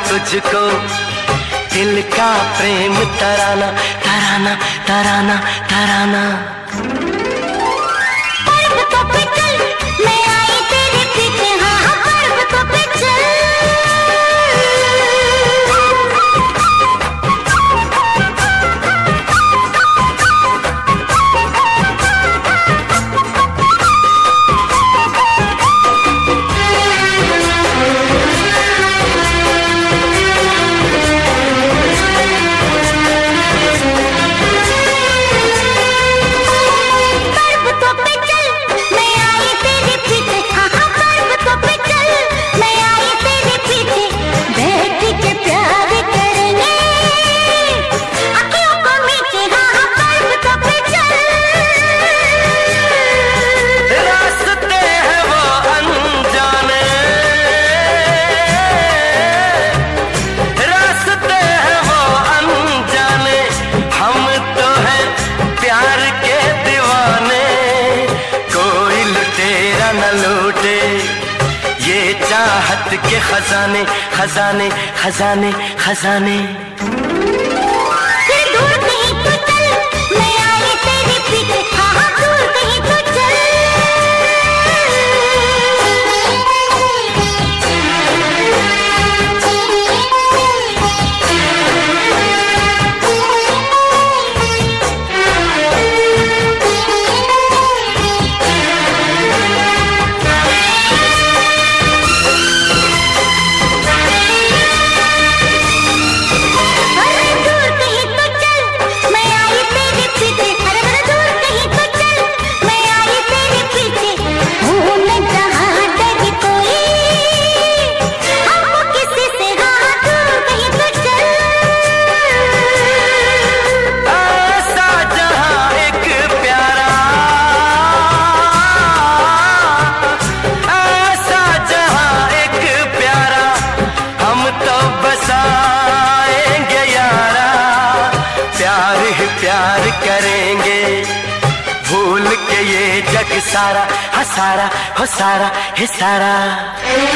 तुझको, दिल का प्रेम तराना तराना तराना तराना। पर्वतों पे चल, मैं आई तेरे पीछे, हाँ हाँ पर्वतों पे चल। ये चाहत के खजाने खजाने खजाने खजाने। दूर कहीं तो चल, मैं आई तेरे पीछे, हाँ हाँ दूर कहीं तो चल। प्यार करेंगे भूल के ये जग सारा, हा सारा हो सारा है सारा।